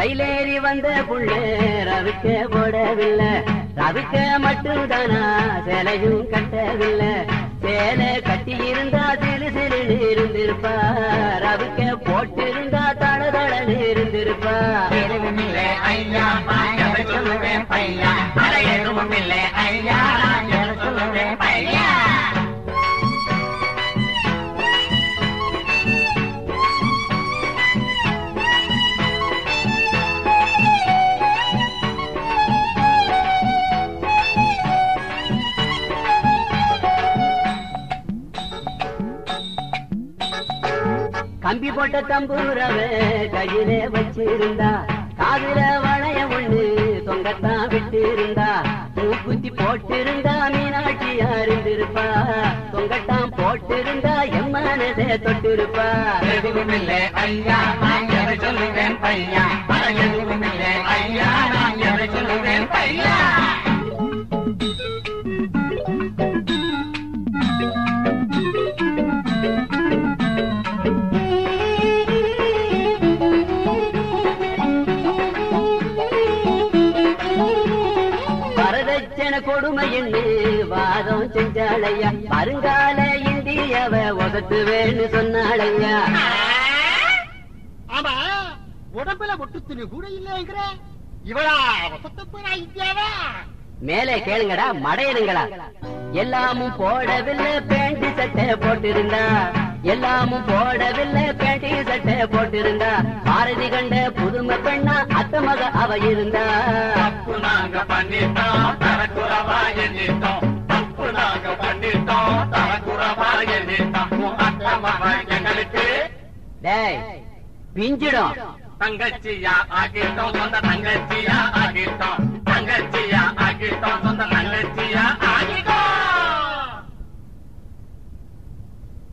ரயிலேறி வந்த புள்ளே ரவிக்க போடவில்லை, ரவிக்க மட்டும்தானா சேலையும் கட்டவில்லை. சேலை கட்டி இருந்தா சிறு சிறு இருந்திருப்பா, ரவிக்க போட்டிருந்தா தள தளன்னு இருந்திருப்பா. எதுவும் இல்லை ஐயா எதை சொல்லுவேன் பையா, எதுவும் இல்லை ஐயா எதை சொல்லுவேன் பையா. கம்பி போட்ட தம்பூரவே கையிலே வச்சிருந்தா, காதுல வளைய ஒண்ணு தொங்கத்தான் விட்டிருந்தா. மூக்குத்தி போட்டிருந்தா மீனாட்சியா இருந்திருப்பா, தொங்கத்தான் போட்டிருந்தா எம்மனதே தொட்டிருப்பா. எதுவும் இல்லை ஐயா நான் எதை சொல்லுவேன் பையா, எதுவும் இல்லை ஐயா நான் எதை சொல்லுவேன் பையா. கொடுமை என்று வாதம் செஞ்சாளையா, வருங்கால இந்தியாவ உதட்டுவேன்னு சொன்னாளையா. ஆமா உடம்புல ஒட்டு துணி கூட இல்லைங்கிற இவளா இந்தியாவா? மேலே கேளுங்கடா மடையனுங்களா. எல்லாமும் போடவில்லை பேண்டி சட்டை போட்டிருந்தா, எல்லாமும் போடவில்லை பேண்டி சட்டை போட்டிருந்தா. பாரதி கண்ட புதுமை பெண்ணா அத்த மக அவ இருந்தா. தப்பு நாங்க பண்ணிட்டோம் தரக்குறவா எண்ணிட்டோம், தப்பு நாங்க பண்ணிட்டோம் தரக்குறவா எண்ணிட்டோம். அத்த மக எங்களுக்கு டேய் பிஞ்சிடும். தங்கச்சியா ஆகிட்டோம், சொந்த தங்கச்சியா ஆகிட்டோம்.